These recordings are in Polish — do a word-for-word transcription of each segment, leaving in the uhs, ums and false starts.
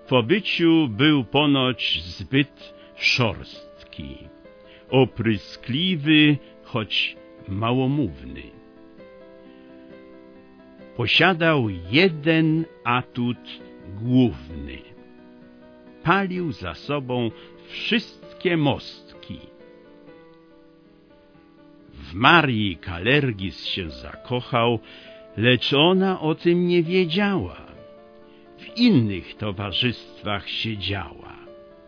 w obyciu był ponoć zbyt szorstki, opryskliwy, choć małomówny. Posiadał jeden atut główny. Palił za sobą wszystkie mostki. W Marii Kalergis się zakochał, lecz ona o tym nie wiedziała. W innych towarzystwach siedziała.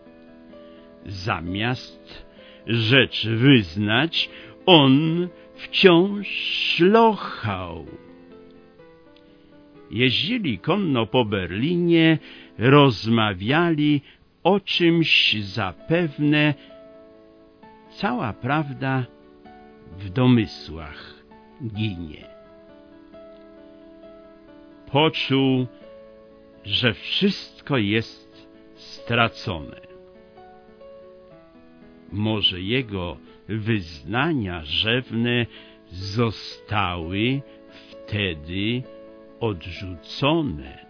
Zamiast rzecz wyznać, on wciąż szlochał. Jeździli konno po Berlinie, rozmawiali o czymś zapewne. Cała prawda w domysłach ginie. Poczuł, że wszystko jest stracone. Może jego wyznania rzewne zostały wtedy odrzucone.